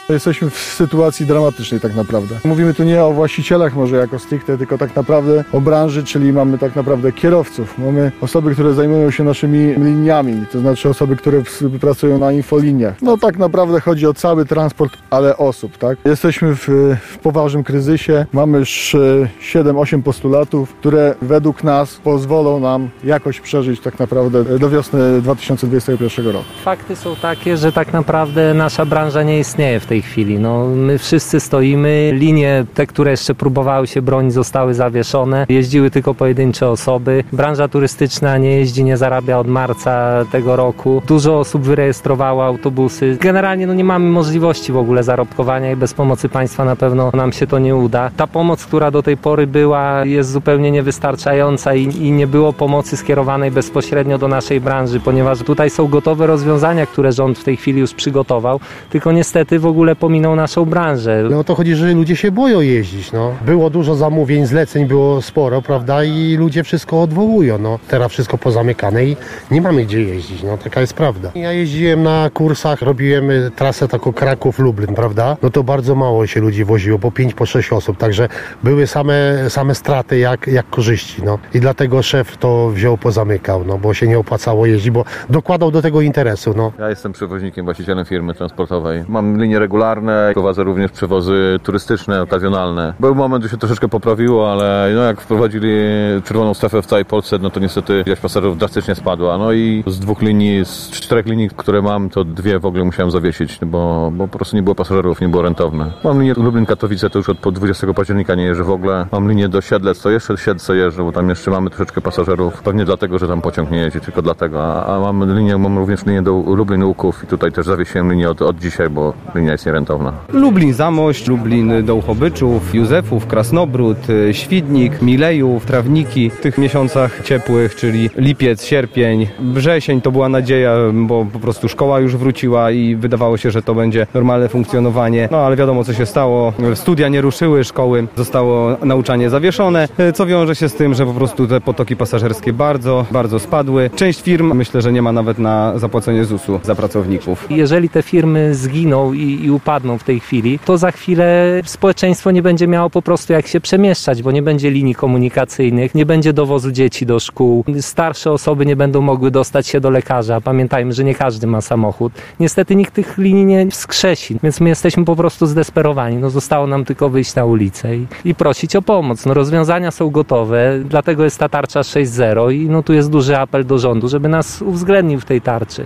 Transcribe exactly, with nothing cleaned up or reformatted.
Jesteśmy w sytuacji dramatycznej tak naprawdę. Mówimy tu nie o właścicielach może jako stricte, tylko tak naprawdę o branży, czyli mamy tak naprawdę kierowców. Mamy osoby, które zajmują się naszymi liniami, to znaczy osoby, które pracują na infoliniach. No tak naprawdę chodzi o cały transport, ale osób, tak? Jesteśmy w, w poważnym kryzysie. Mamy już siedem osiem postulatów, które według nas pozwolą nam jakoś przeżyć tak naprawdę do wiosny dwa tysiące dwudziestego pierwszego roku. Fakty są takie, że tak naprawdę nasza branża nie istnieje w tej chwili. No, my wszyscy stoimy, linie, te, które jeszcze próbowały się bronić, zostały zawieszone. Jeździły tylko pojedyncze osoby. Branża turystyczna nie jeździ, nie zarabia od marca tego roku. Dużo osób wyrejestrowało autobusy. Generalnie no, nie mamy możliwości w ogóle zarobkowania i bez pomocy państwa na pewno nam się to nie uda. Ta pomoc, która do tej pory była, jest zupełnie niewystarczająca i, i nie było pomocy skierowanej bezpośrednio do naszej branży, ponieważ tutaj są gotowe rozwiązania, które rząd w tej chwili już przygotował, tylko niestety w ogóle pominął naszą branżę. No o to chodzi, że ludzie się boją jeździć, no. Było dużo zamówień, zleceń było sporo, prawda, i ludzie wszystko odwołują, no. Teraz wszystko pozamykane i nie mamy gdzie jeździć, no, taka jest prawda. Ja jeździłem na kursach, robiłem trasę taką Kraków-Lublin, prawda, no to bardzo mało się ludzi woziło, po pięć, po sześć osób, także były same, same straty jak, jak korzyści, no. I dlatego szef to wziął, pozamykał, no, bo się nie opłacało jeździć, bo dokładał do tego interesu, no. Ja jestem przewoźnikiem, właścicielem firmy transportowej. Mam linie regularne, prowadzę również przewozy turystyczne, okazjonalne. Był moment, że się troszeczkę poprawiło, ale no jak wprowadzili czerwoną strefę w całej Polsce, no to niestety ilość pasażerów drastycznie spadła. No i z dwóch linii, z czterech linii, które mam, to dwie w ogóle musiałem zawiesić, bo, bo po prostu nie było pasażerów, nie było rentowne. Mam linię Lublin-Katowice, to już od dwudziestego października nie jeżdżę w ogóle. Mam linię do Siedlec, to jeszcze Siedlce jeżdżę, bo tam jeszcze mamy troszeczkę pasażerów. Pewnie dlatego, że tam pociąg nie jeździ, tylko dlatego. A, a mam linię, mam również linię do Lublin-Łuków i tutaj też zawiesiłem linię od, od dzisiaj, bo linia jest nierentowna. Lublin-Zamość, Lublin-Dołchobyczów, Józefów, Krasnobród, Świdnik, Milejów, Trawniki. W tych miesiącach ciepłych, czyli lipiec, sierpień, wrzesień to była nadzieja, bo po prostu szkoła już wróciła i wydawało się, że to będzie normalne funkcjonowanie. No ale wiadomo co się stało. Studia nie ruszyły, szkoły, zostało nauczanie zawieszone, co wiąże się z tym, że po prostu te potoki pasażerskie bardzo, bardzo spadły. Część firm myślę, że nie ma nawet na zapłacenie zusu za pracowników. Jeżeli te firmy zginą i, i upadną w tej chwili, to za chwilę społeczeństwo nie będzie miało po prostu jak się przemieszczać, bo nie będzie linii komunikacyjnych, nie będzie dowozu dzieci do szkół, starsze osoby nie będą mogły dostać się do lekarza. Pamiętajmy, że nie każdy ma samochód. Niestety nikt tych linii nie wskrzesi, więc my jesteśmy po prostu zdesperowani. No zostało nam tylko wyjść na ulicę i, i prosić o pomoc. No rozwiązania są gotowe, dlatego jest ta tarcza sześć zero i no tu jest duży apel do rządu, żeby nas uwzględnił w tej tarczy.